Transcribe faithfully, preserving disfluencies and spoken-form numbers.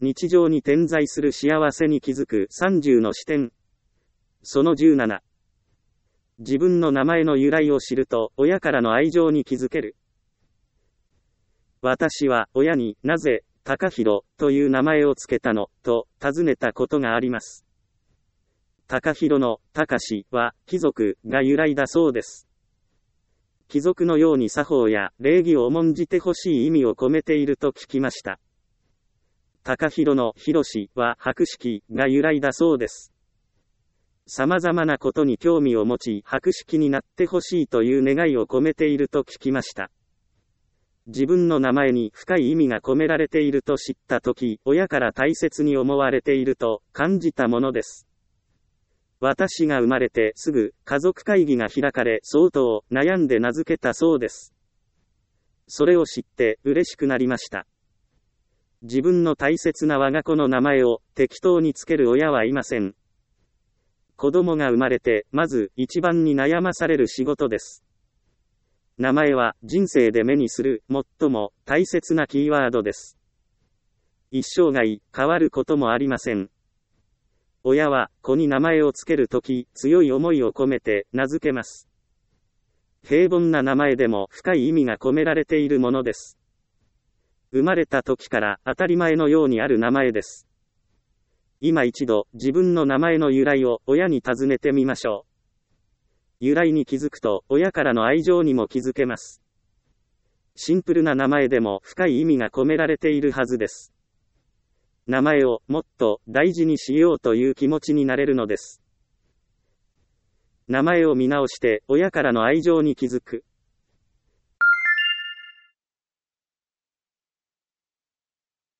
日常に点在する幸せに気づくさんじゅうの視点。そのじゅうなな。自分の名前の由来を知ると、親からの愛情に気づける。私は、親になぜ、高弘という名前をつけたの、と尋ねたことがあります。高弘の、高しは、貴族が由来だそうです。貴族のように作法や礼儀を重んじてほしい意味を込めていると聞きました。高弘の弘しは博識が由来だそうです。様々なことに興味を持ち博識になってほしいという願いを込めていると聞きました。自分の名前に深い意味が込められていると知ったとき、親から大切に思われていると感じたものです。私が生まれてすぐ家族会議が開かれ相当悩んで名付けたそうです。それを知って嬉しくなりました。自分の大切な我が子の名前を適当につける親はいません。子供が生まれてまず一番に悩まされる仕事です。名前は人生で目にする最も大切なキーワードです。一生涯変わることもありません。親は子に名前をつけるとき強い思いを込めて名付けます。平凡な名前でも深い意味が込められているものです。生まれた時から当たり前のようにある名前です。今一度自分の名前の由来を親に尋ねてみましょう。由来に気づくと親からの愛情にも気づけます。シンプルな名前でも深い意味が込められているはずです。名前をもっと大事にしようという気持ちになれるのです。名前を見直して親からの愛情に気づく。